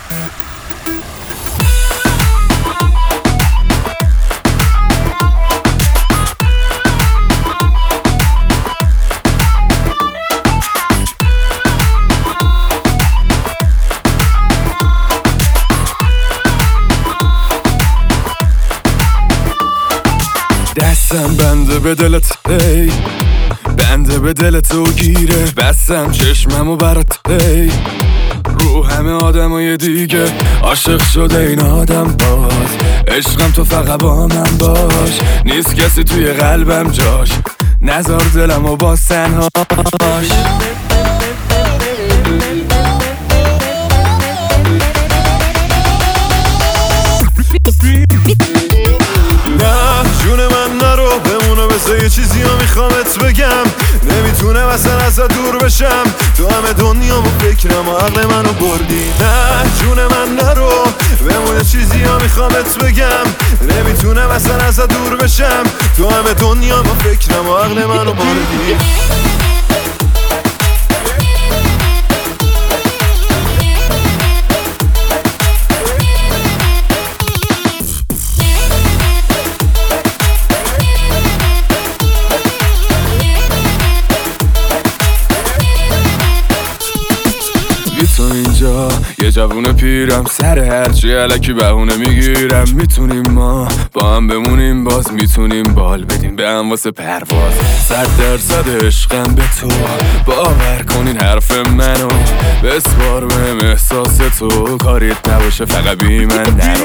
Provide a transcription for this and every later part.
دستم بنده به دلت ای، بنده به دلت و گیره، بستم چشممو برات ای، رو همه آدمای دیگه عاشق شده این آدم باز، عشقم تو فقط با من باش، نیست کسی توی قلبم جاش، نذار دلمو باز تنهاش. جون من نرو بمونو بسه یه چیزی ها میخوامت بگم، نمیتونم اصلا ازت دور بشم، تو همه دنیا با فکرم و عقل منو بردی. نه جون من نرو بمونه چیزی ها میخوامت بگم، نمیتونم اصلا ازت دور بشم، تو همه دنیا با فکرم و عقل منو بردی. تو اینجا یه جوون پیرم، سر هرچی علکی بهونه میگیرم، میتونیم ما با هم بمونیم، باز میتونیم بال بدیم به هم واسه پرواز، 100% عشقم به تو، باور کنین حرف منو، بسپار بهم احساس تو، کاریت نباشه فقط بی من نرو.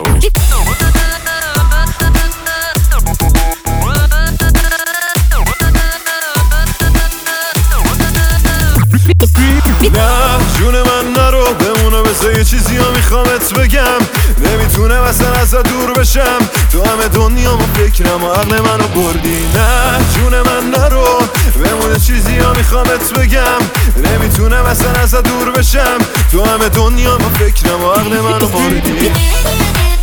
نه جون من نرو بمونه بسه یه چیزی ها میخوامت بگم، نمیتونم اصلا ازت دور بشم، تو همه دنیا با فکرم و عقل منو بردی. نه جون من نرو بمونه چیزی ها میخوامت بگم، نمیتونم اصلا ازت دور بشم، تو همه دنیا با فکرم و عقل منو بردی.